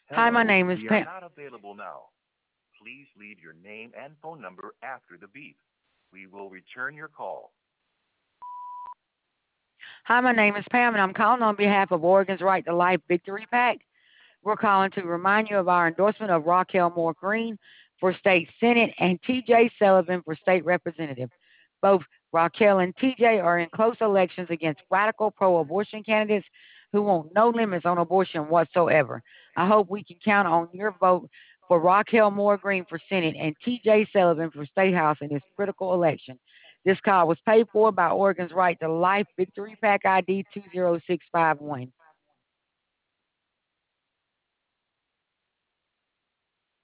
Hi, my Hello, name is we are Pam. not available now. Please leave your name and phone number after the beep. We will return your call. Hi, my name is Pam, and I'm calling on behalf of Oregon's Right to Life Victory PAC. We're calling to remind you of our endorsement of Raquel Moore Green for state senate and T.J. Sullivan for state representative. Both Raquel and T.J. are in close elections against radical pro-abortion candidates who want no limits on abortion whatsoever. I hope we can count on your vote for Raquel Moore Green for Senate and T.J. Sullivan for State House in this critical election. This call was paid for by Oregon's Right to Life Victory PAC ID 20651.